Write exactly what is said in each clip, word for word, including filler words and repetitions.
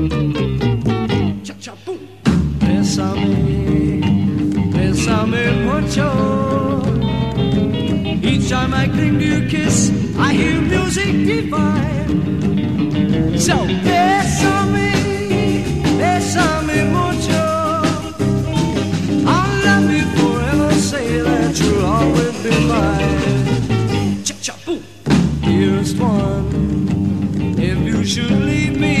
Cha-cha-boom. Bésame, bésame mucho. Each time I cling to your kiss, I hear music divine. So bésame, bésame mucho. I'll love you forever, say that you'll always be mine. Cha-cha-boom. Dearest one, if you should leave me,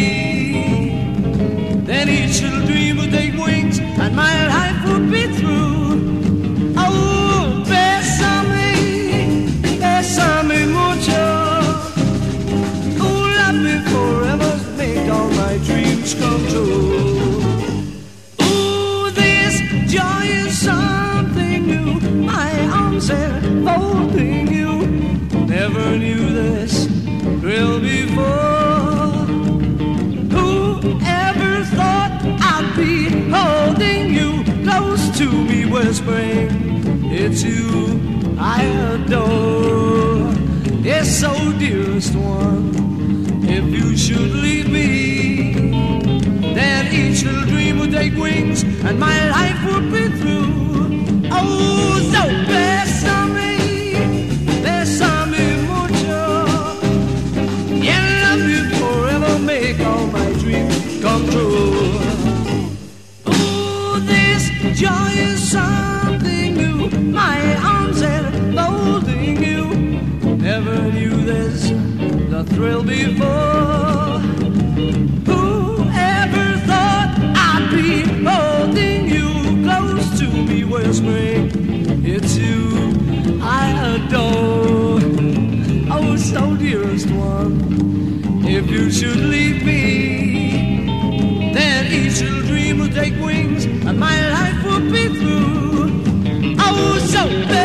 then each little dream would take wings and my life would be through. Oh, bésame, bésame mucho. Oh, love me forever, make all my dreams come true. Oh, this joy is something new. My arms enfolding you. Never knew this thrill before. Whoever thought I'd be holding you close to me, whispering, it's you I adore. Yes, so dearest one, if you should leave me, then each little dream would take wings and my life would be through. Oh, so bésame, bésame mucho. Yeah, love you forever, make all my dreams come true. Oh, this joy is something new. My arms enfolding you. Never knew this, the thrill before. Whoever thought I'd be holding you close to me, whispering, it's you I adore. Oh, so dearest one, if you should leave me, then each little dream will take wings and my life will be through. Oh, so bad.